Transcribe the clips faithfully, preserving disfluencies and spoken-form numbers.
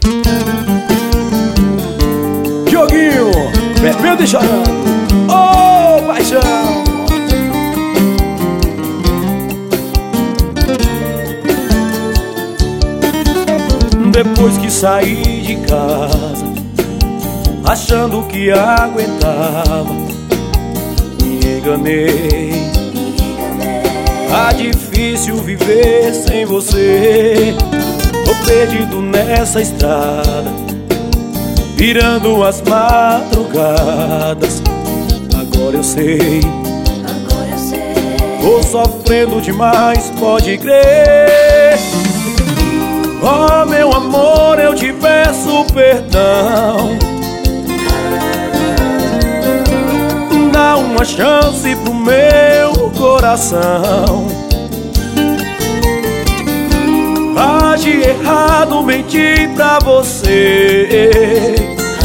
Dioguinho, bebendo e chorando. Ô, oh, paixão! Depois que saí de casa, achando que aguentava, me enganei. Tá difícil viver sem você. Tô perdido nessa estrada, virando as madrugadas. Agora eu sei, agora eu sei. tô sofrendo demais, pode crer. Oh, meu amor, eu te peço perdão. Dá uma chance pro meu coração. Agi errado, menti pra você.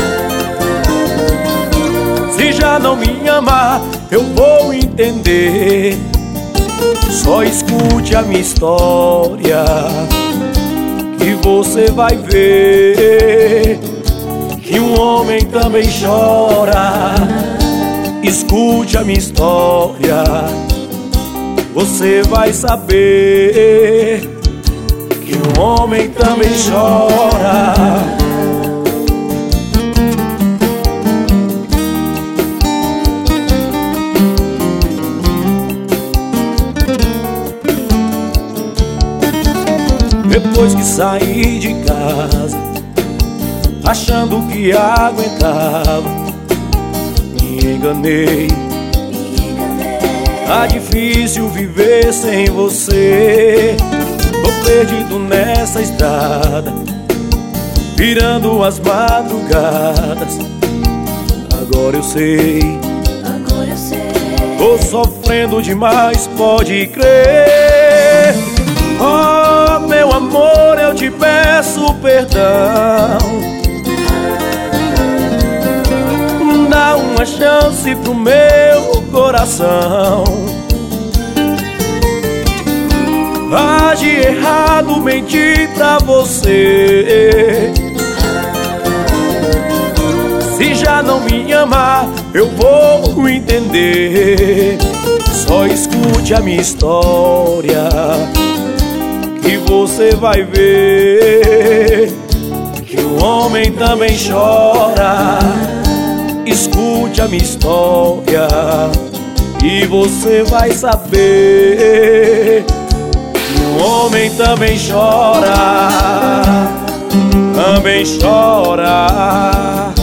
Se já não me ama, eu vou entender. Só escute a minha história e você vai ver que um homem também chora. Escute a minha história, você vai saber que um homem também chora. Depois que saí de casa, achando que aguentava, me enganei. Tá difícil viver sem você. Tô perdido nessa estrada, virando as madrugadas. Agora eu sei, Agora eu sei. tô sofrendo demais, pode crer. Oh, meu amor, eu te peço perdão. Dá uma chance pro meu coração. Agi errado, menti pra você. Se já não me ama, eu vou entender. Só escute a minha história e você vai ver que o homem também chora. Escute a minha história e você vai saber que o homem também chora, também chora.